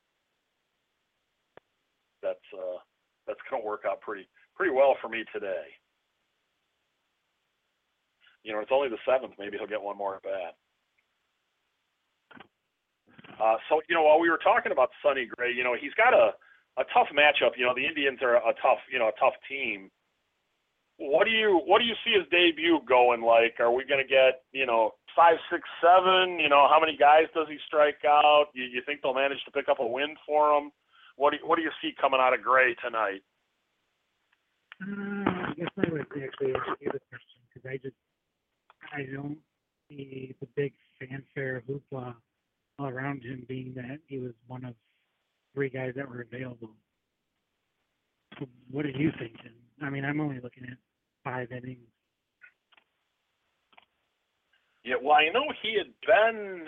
that's uh, that's going to work out pretty pretty well for me today. You know, it's only the seventh. Maybe he'll get one more at bat. Uh, so, you know, while we were talking about Sonny Gray, you know, he's got a, a tough matchup. You know, the Indians are a tough, you know, a tough team. What do you what do you see his debut going like? Are we going to get, you know, five, six, seven? You know, how many guys does he strike out? You, you think they'll manage to pick up a win for him? What do you, what do you see coming out of Gray tonight? Uh, I guess I would actually ask you the question because I just I don't see the big fanfare hoopla all around him, being that he was one of three guys that were available. So what are you thinking? I mean, I'm only looking at five innings. Yeah, well, I know he had been.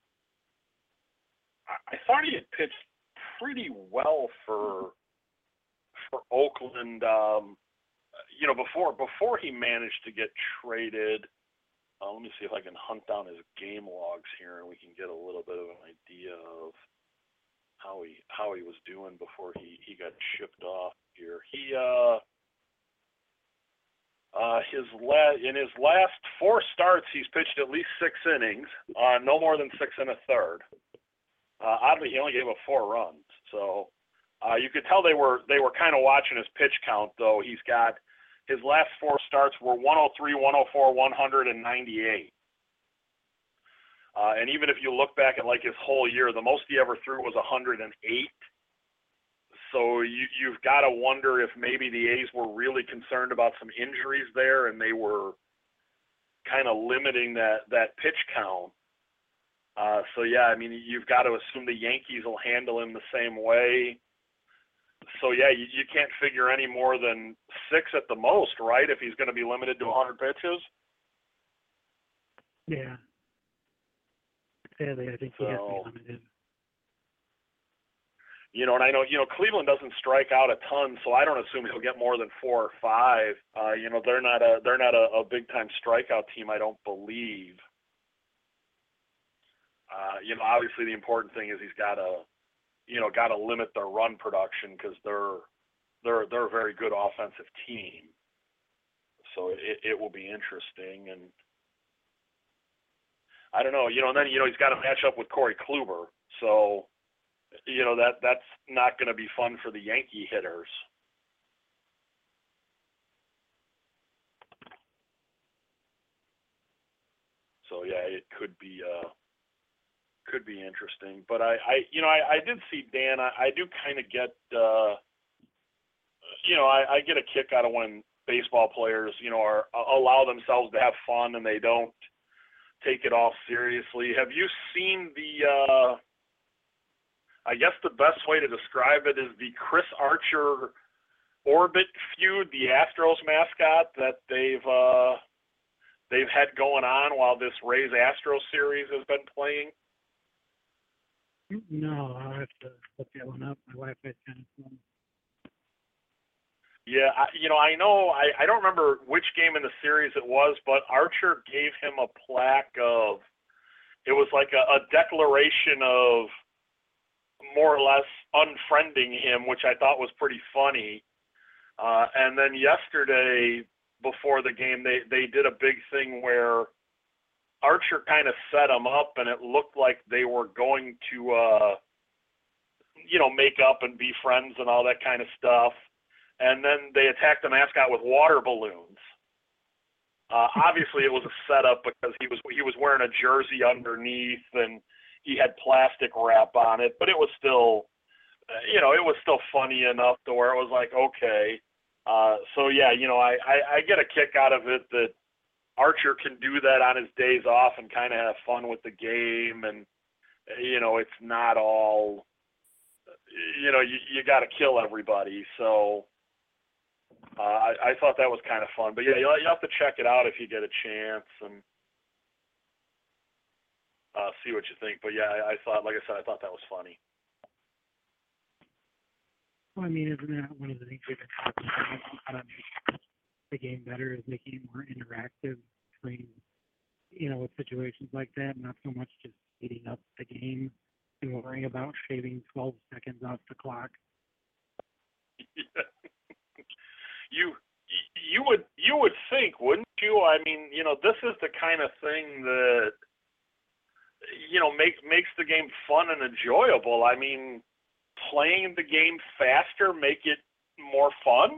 I thought he had pitched pretty well for for Oakland. Um, you know, before before he managed to get traded. Uh, let me see if I can hunt down his game logs here, and we can get a little bit of an idea of how he how he was doing before he, he got shipped off here. He uh, uh, his la- in his last four starts, he's pitched at least six innings, uh, no more than six and a third. Uh, oddly, he only gave up four runs, so uh, you could tell they were they were kind of watching his pitch count. Though he's got his last four starts were one oh three, one oh four, one hundred, and ninety-eight. Uh, and even if you look back at like his whole year, the most he ever threw was one hundred eight. So you, you've got to wonder if maybe the A's were really concerned about some injuries there, and they were kind of limiting that, that pitch count. Uh, so yeah, I mean, you've got to assume the Yankees will handle him the same way. So yeah, you, you can't figure any more than six at the most, right? If he's going to be limited to one hundred pitches. Yeah. Sadly, I think he so, has to be limited. You know, and I know, you know, Cleveland doesn't strike out a ton, so I don't assume he'll get more than four or five. Uh, you know, they're not a they're not a, a big time strikeout team, I don't believe. Uh, you know, obviously the important thing is he's got to, you know, got to limit their run production because they're they're they're a very good offensive team. So it it will be interesting, and I don't know, you know, and then you know he's got to match up with Corey Kluber, so you know that that's not going to be fun for the Yankee hitters. So yeah, it could be uh, could be interesting. But I, I you know, I, I did see Dan. I, I do kind of get, uh, you know, I, I get a kick out of when baseball players, you know, are allow themselves to have fun and they don't take it all seriously. Have you seen the? Uh, I guess the best way to describe it is the Chris Archer Orbit feud, the Astros mascot that they've uh, they've had going on while this Rays Astros series has been playing? No, I'll have to look that one up. My Wi-Fi's kind of slow. Yeah, I, you know, I know, I, I don't remember which game in the series it was, but Archer gave him a plaque of, it was like a, a declaration of more or less unfriending him, which I thought was pretty funny. Uh, and then yesterday, before the game, they, they did a big thing where Archer kind of set him up, and it looked like they were going to, uh, you know, make up and be friends and all that kind of stuff. And then they attacked the mascot with water balloons. Uh, obviously, it was a setup because he was he was wearing a jersey underneath, and he had plastic wrap on it. But it was still, you know, it was still funny enough to where it was like, okay. Uh, so yeah, you know, I, I, I get a kick out of it that Archer can do that on his days off and kind of have fun with the game, and you know, it's not all, you know, you you got to kill everybody. So. Uh, I, I thought that was kind of fun, but yeah, you'll, you'll have to check it out if you get a chance and uh, see what you think. But yeah, I, I thought, like I said, I thought that was funny. Well, I mean, isn't that one of the things we've been talking about, how to make the game better, is making it more interactive between, you know, with situations like that, not so much just speeding up the game and worrying about shaving twelve seconds off the clock. You you would you would think, wouldn't you? I mean, you know, this is the kind of thing that, you know, makes makes the game fun and enjoyable. I mean, playing the game faster make it more fun?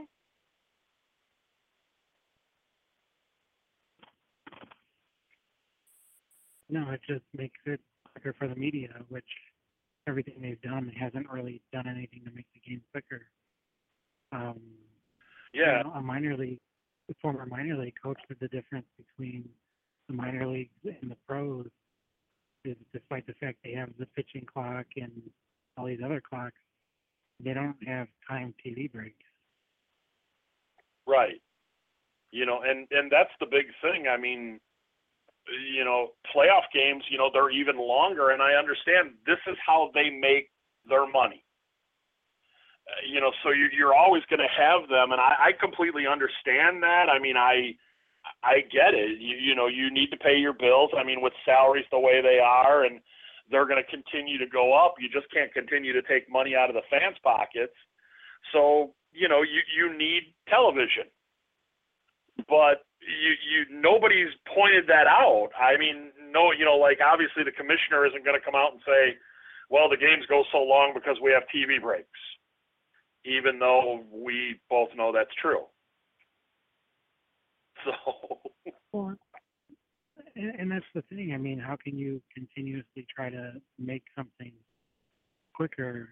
No, it just makes it quicker for the media, which everything they've done hasn't really done anything to make the game quicker. Um, Yeah. You know, a minor league, a former minor league coach said the difference between the minor leagues and the pros is, despite the fact they have the pitching clock and all these other clocks, they don't have timed T V breaks. Right. You know, and, and that's the big thing. I mean, you know, playoff games, you know, they're even longer, and I understand this is how they make their money. You know, so you, you're always going to have them, and I, I completely understand that. I mean, I I get it. You, you know, you need to pay your bills. I mean, with salaries the way they are, and they're going to continue to go up. You just can't continue to take money out of the fans' pockets. So, you know, you, you need television. But you you nobody's pointed that out. I mean, no, you know, like obviously the commissioner isn't going to come out and say, well, the games go so long because we have T V breaks, even though we both know that's true. So. Well, and, and that's the thing. I mean, how can you continuously try to make something quicker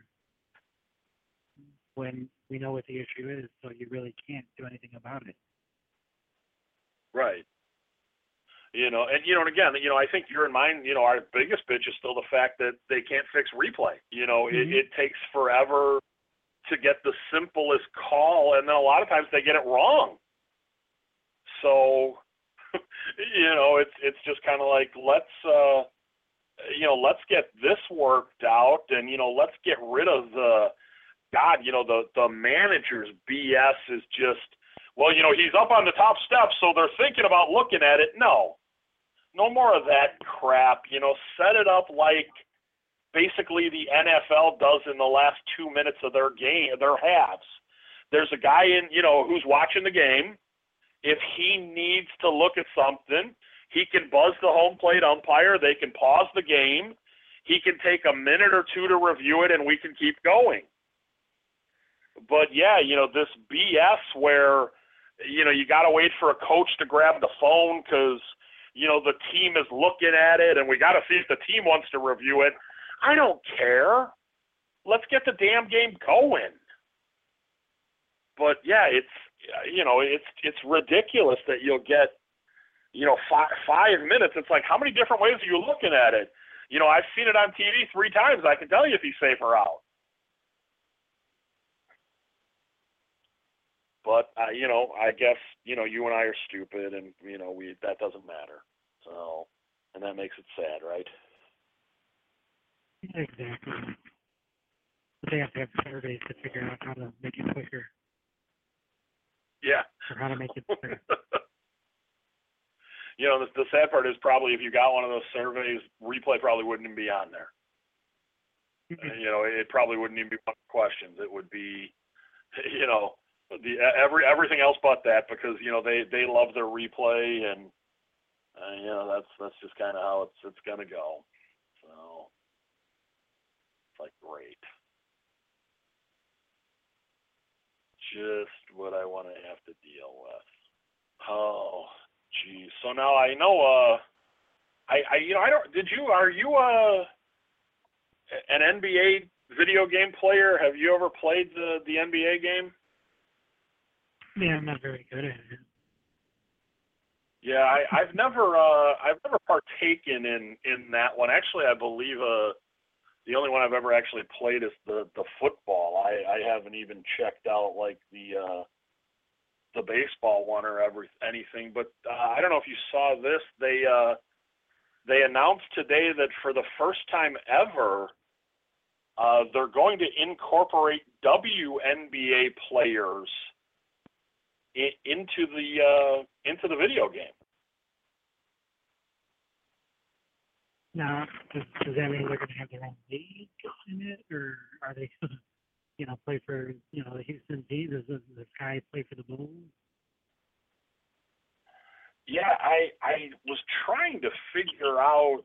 when we know what the issue is, so you really can't do anything about it? Right. You know, and, you know, and again, you know, I think you're in mine, you know, our biggest bitch is still the fact that they can't fix replay. You know, mm-hmm. it, it takes forever to get the simplest call, and then a lot of times they get it wrong. So, you know, it's it's just kind of like, let's, uh, you know, let's get this worked out, and, you know, let's get rid of the, God, you know, the, the manager's B S is just, well, you know, he's up on the top step, so they're thinking about looking at it. No. No more of that crap. You know, set it up like basically the N F L does in the last two minutes of their game, their halves. There's a guy in, you know, who's watching the game. If he needs to look at something, he can buzz the home plate umpire. They can pause the game. He can take a minute or two to review it, and we can keep going. But, yeah, you know, this B S where, you know, you got to wait for a coach to grab the phone because, you know, the team is looking at it, and we got to see if the team wants to review it. I don't care. Let's get the damn game going. But, yeah, it's, you know, it's it's ridiculous that you'll get, you know, five, five minutes. It's like, how many different ways are you looking at it? You know, I've seen it on T V three times. I can tell you if he's safe or out. But uh, you know, I guess you know you and I are stupid, and you know we that doesn't matter. So, and that makes it sad, right? Exactly. But they have to have surveys to figure out how to make it quicker Yeah. or how to make it better. You know, the, the sad part is probably if you got one of those surveys, replay probably wouldn't even be on there. Uh, you know, it probably wouldn't even be one of the questions. It would be, you know, the every everything else but that, because you know they they love their replay, and uh, you know that's that's just kind of how it's it's gonna go. So it's like great, just what I want to have to deal with. Oh, geez. So now I know. Uh, I I you know I don't. Did you are you uh an N B A video game player? Have you ever played the the N B A game? Yeah, I'm not very good at it. Yeah, I, I've never uh, I've never partaken in, in that one. Actually, I believe uh, the only one I've ever actually played is the, the football. I, I haven't even checked out like the uh, the baseball one or every anything. But uh, I don't know if you saw this. They uh, they announced today that for the first time ever, uh, they're going to incorporate W N B A players into the uh, into the video game. Now, does, does that mean they're going to have their own league in it, or are they, you know, play for, you know, the Houston team? Does this, this guy play for the Bulls? Yeah, I I was trying to figure out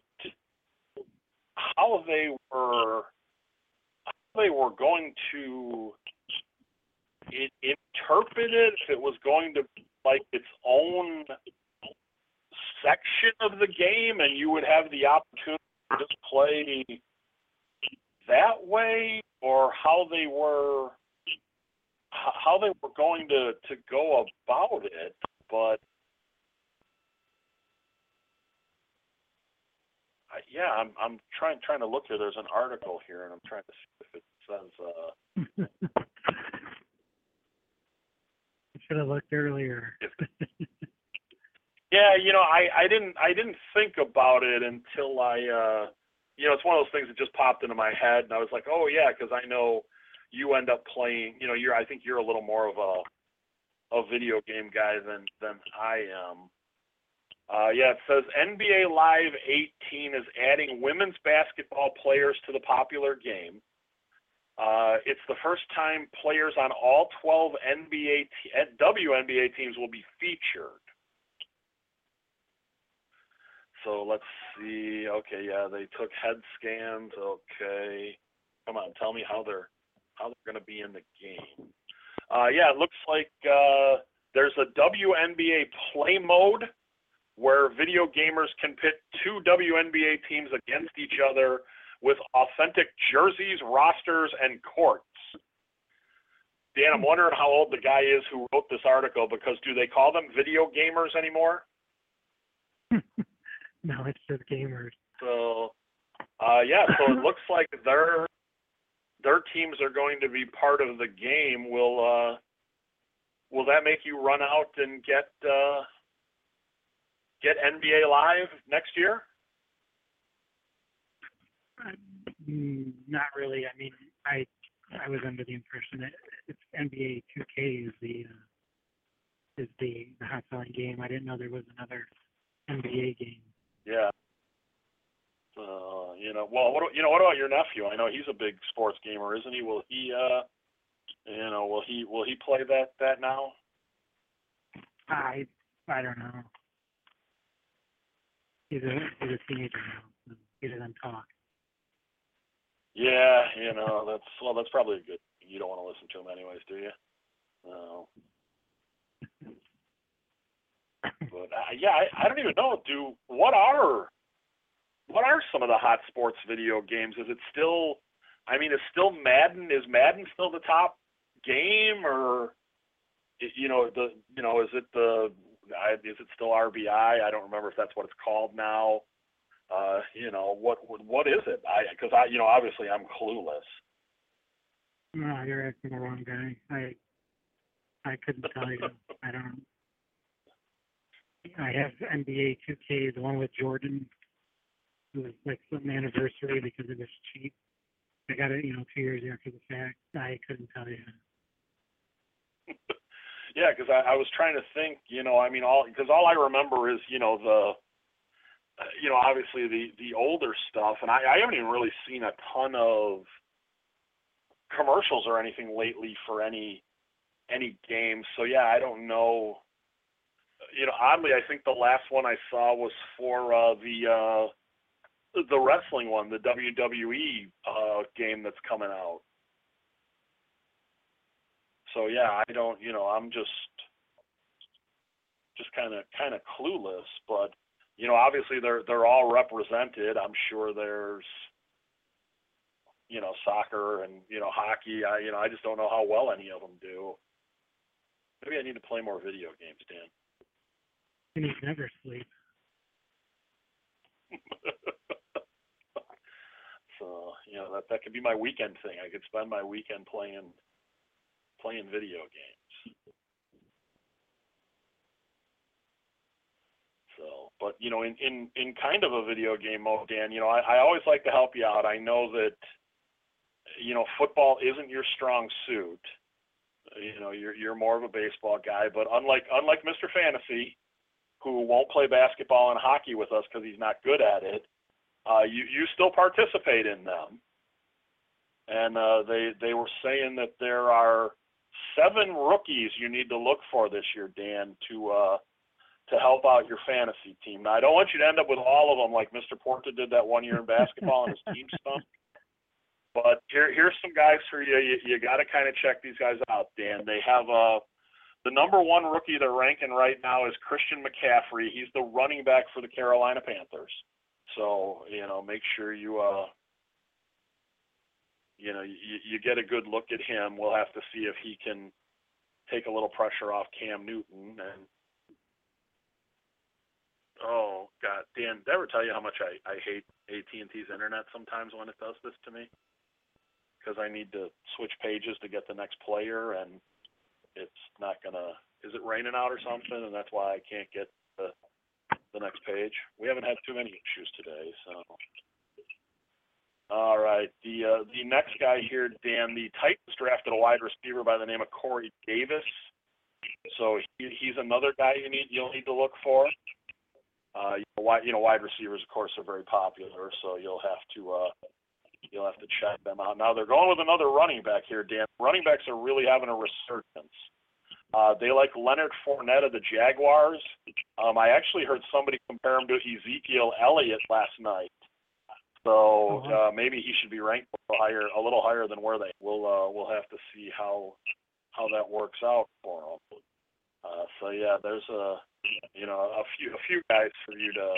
how they were how they were going to it, interpret it. If it was going to be like its own section of the game, and you would have the opportunity to just play that way, or how they were how they were going to, to go about it. But I, yeah, I'm I'm trying trying to look here. There's an article here, and I'm trying to see if it says. Uh, I should have looked earlier. if, yeah, you know, I, I didn't I didn't think about it until I, uh, you know, it's one of those things that just popped into my head, and I was like, oh yeah, because I know you end up playing. You know, you're I think you're a little more of a a video game guy than than I am. Uh, yeah, it says N B A Live eighteen is adding women's basketball players to the popular game. Uh, it's the first time players on all twelve N B A t- W N B A teams will be featured. So let's see. Okay, yeah, they took head scans. Okay, come on, tell me how they're how they're going to be in the game. Uh, yeah, it looks like uh, there's a W N B A play mode where video gamers can pit two W N B A teams against each other with authentic jerseys, rosters, and courts. Dan, I'm wondering how old the guy is who wrote this article, because do they call them video gamers anymore? No, it's just gamers. So, uh, yeah, so it looks like their their teams are going to be part of the game. Will uh, will that make you run out and get uh, get N B A Live next year? Mm, not really. I mean, I I was under the impression that it's N B A two K is the uh, is the, the hot selling game. I didn't know there was another N B A game. Yeah. Uh, you know, well, what you know, what about your nephew? I know he's a big sports gamer, isn't he? Will he, uh, you know, will he will he play that that now? I I don't know. He's a he's a teenager now. So he doesn't talk. Yeah, you know, that's well, that's probably a good. You don't want to listen to him anyways, do you? No. But uh, yeah, I, I don't even know. Do what are what are some of the hot sports video games? Is it still? I mean, is still Madden? Is Madden still the top game, or you know the you know is it the is it still R B I? I don't remember if that's what it's called now. Uh, you know what what is it? I because I you know obviously I'm clueless. No, you're asking the wrong guy. I I couldn't tell you. I don't. I have N B A two K, the one with Jordan. It was like some anniversary because it was cheap. I got it, you know, two years after the fact. I couldn't tell you. Yeah, because I, I was trying to think, you know, I mean, all because all I remember is, you know, the, uh, you know, obviously the the older stuff, and I, I haven't even really seen a ton of commercials or anything lately for any any games. So yeah, I don't know. You know, oddly, I think the last one I saw was for uh, the uh, the wrestling one, the W W E uh, game that's coming out. So yeah, I don't, you know, I'm just just kind of kind of clueless, but you know, obviously they're they're all represented. I'm sure there's, you know, soccer and, you know, hockey. I you know, I just don't know how well any of them do. Maybe I need to play more video games, Dan. And he never sleep. So, you know, that that could be my weekend thing. I could spend my weekend playing playing video games. So, but you know, in, in, in kind of a video game mode, Dan, you know, I, I always like to help you out. I know that, you know, football isn't your strong suit. You know, you're you're more of a baseball guy, but unlike unlike Mister Fantasy, who won't play basketball and hockey with us because he's not good at it, uh, you you still participate in them. And uh, they they were saying that there are seven rookies you need to look for this year, Dan, to uh, to help out your fantasy team. Now, I don't want you to end up with all of them like Mister Porta did that one year in basketball and his team stunk. But here here's some guys for you. You, you got to kind of check these guys out, Dan. They have uh, the number one rookie they're ranking right now is Christian McCaffrey. He's the running back for the Carolina Panthers. So, you know, make sure you uh, you know, you, you get a good look at him. We'll have to see if he can take a little pressure off Cam Newton. And oh God, Dan, did I ever tell you how much I, I hate A T and T's internet sometimes when it does this to me? Because I need to switch pages to get the next player, and it's not gonna. Is it raining out or something? And that's why I can't get the the next page. We haven't had too many issues today, so. All right, the uh, the next guy here, Dan, the Titans drafted a wide receiver by the name of Corey Davis. So he, he's another guy you need you'll need to look for. Uh, you know, wide, you know, wide receivers, of course, are very popular, so you'll have to uh, you'll have to check them out. Now they're going with another running back here, Dan. Running backs are really having a resurgence. Uh, they like Leonard Fournette of the Jaguars. Um, I actually heard somebody compare him to Ezekiel Elliott last night. So uh, maybe he should be ranked a little higher, a little higher than where they. We'll uh, we'll have to see how how that works out for them. Uh, so yeah, there's a you know a few a few guys for you to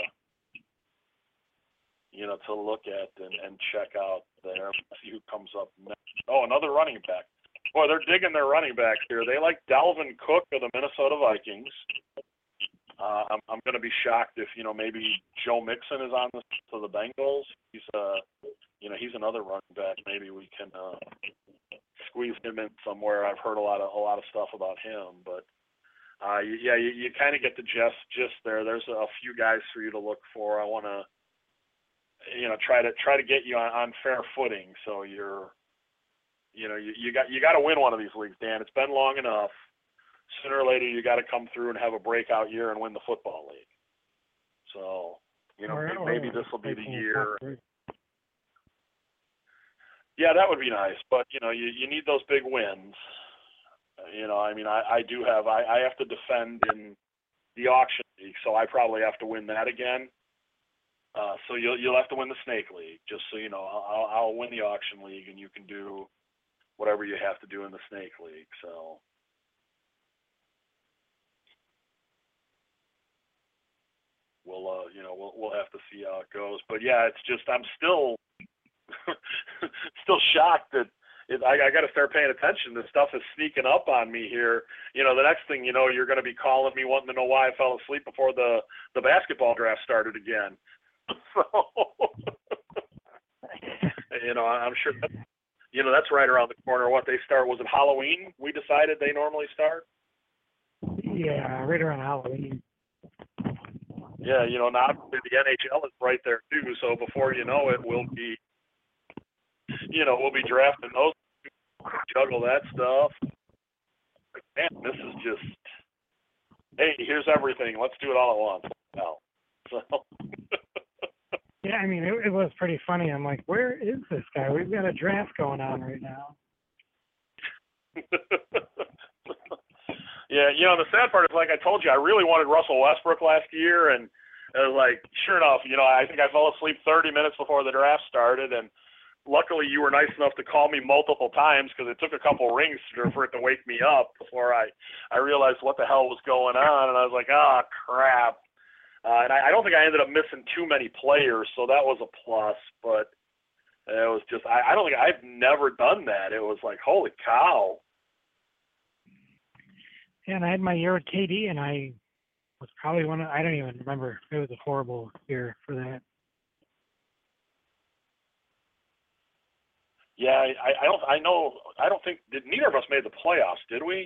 you know to look at and, and check out there. See who comes up next. Oh, another running back. Boy, they're digging their running back here. They like Dalvin Cook of the Minnesota Vikings. Uh, I'm, I'm going to be shocked if, you know, maybe Joe Mixon is on the, to the Bengals. He's, uh, you know, he's another running back. Maybe we can uh, squeeze him in somewhere. I've heard a lot of a lot of stuff about him, but uh, you, yeah, you, you kind of get the gist just there. There's a few guys for you to look for. I want to, you know, try to try to get you on, on fair footing. So you're, you know, you, you got you got to win one of these leagues, Dan. It's been long enough. Sooner or later, you got to come through and have a breakout year and win the football league. So, you know, Or, maybe or this will be the like year. Fox. Yeah, that would be nice, but you know, you, you need those big wins. Uh, you know, I mean, I, I do have I, I have to defend in the auction league, so I probably have to win that again. Uh, so you'll you'll have to win the snake league, just so you know. I'll I'll win the auction league, and you can do whatever you have to do in the snake league. So. We'll, uh, you know, we'll we'll have to see how it goes. But yeah, it's just I'm still still shocked that it, I, I got to start paying attention. This stuff is sneaking up on me here. You know, the next thing you know, you're going to be calling me wanting to know why I fell asleep before the the basketball draft started again. So, you know, I'm sure that, you know, that's right around the corner. What they start, was it Halloween we decided they normally start? Yeah, right around Halloween. Yeah, you know, now the N H L is right there too, so before you know it, we'll be, you know, we'll be drafting those, juggle that stuff. Man, this is just, hey, here's everything. Let's do it all at once now. So. Yeah, I mean, it, it was pretty funny. I'm like, where is this guy? We've got a draft going on right now. Yeah, you know, the sad part is, like I told you, I really wanted Russell Westbrook last year, and it was like, sure enough, you know, I think I fell asleep thirty minutes before the draft started, and luckily you were nice enough to call me multiple times, because it took a couple rings for it to wake me up before I, I realized what the hell was going on, and I was like, oh, crap. Uh, and I, I don't think I ended up missing too many players, so that was a plus, but it was just, I, I don't think, I've never done that. It was like, holy cow. Yeah, and I had my year with K D, and I was probably one of, I don't even remember. It was a horrible year for that. Yeah, I, I don't, I know, I don't think, did neither of us made the playoffs, did we?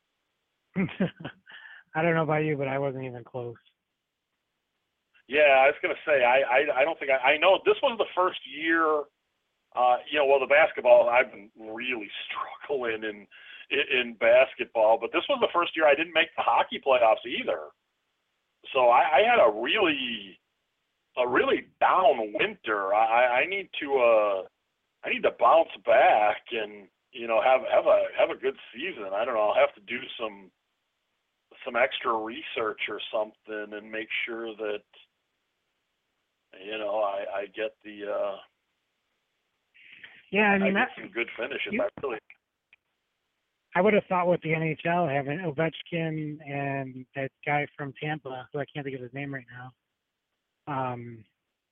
I don't know about you, but I wasn't even close. Yeah, I was going to say, I, I, I don't think, I, I know this was the first year, uh, you know, well, the basketball, I've been really struggling in, in, in basketball, but this was the first year I didn't make the hockey playoffs either. So I, I had a really, a really down winter. I, I need to, uh, I need to bounce back and, you know, have, have a, have a good season. I don't know. I'll have to do some, some extra research or something and make sure that, you know, I, I get the, uh, yeah, I mean, I that, get some good finishes. you, I really, I would have thought with the N H L having Ovechkin and that guy from Tampa, who I can't think of his name right now. Um,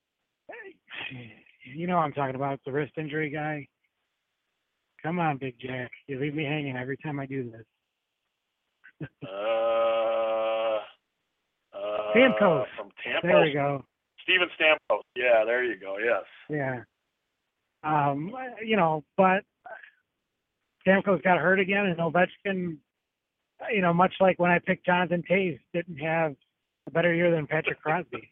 you know what I'm talking about, the wrist injury guy. Come on, Big Jack. You leave me hanging every time I do this. uh, uh, Stamkos. from Tampa. There we go. Steven Stamkos. Yeah, there you go. Yes. Yeah. Um, you know, but Stamkos got hurt again, and Ovechkin, you know, much like when I picked Jonathan Toews, didn't have a better year than Patrick Crosby.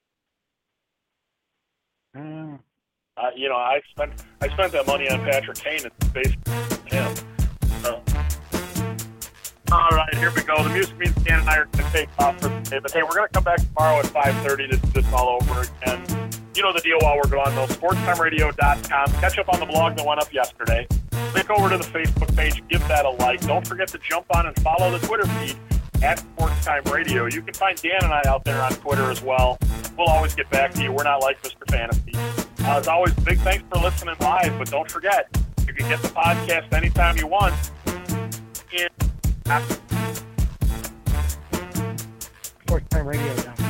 Uh, Uh, you know, I spent I spent that money on Patrick Kane and basically him. So. All right, here we go. The music means Dan and I are going to take off for the day. But, hey, we're going to come back tomorrow at five thirty to do this all over again. You know the deal while we're gone, though. sports time radio dot com. Catch up on the blog that went up yesterday. Click over to the Facebook page. Give that a like. Don't forget to jump on and follow the Twitter feed at SportsTime Radio. You can find Dan and I out there on Twitter as well. We'll always get back to you. We're not like Mister Fantasy. Uh, as always, big thanks for listening live. But don't forget, you can get the podcast anytime you want in sports time radio dot com.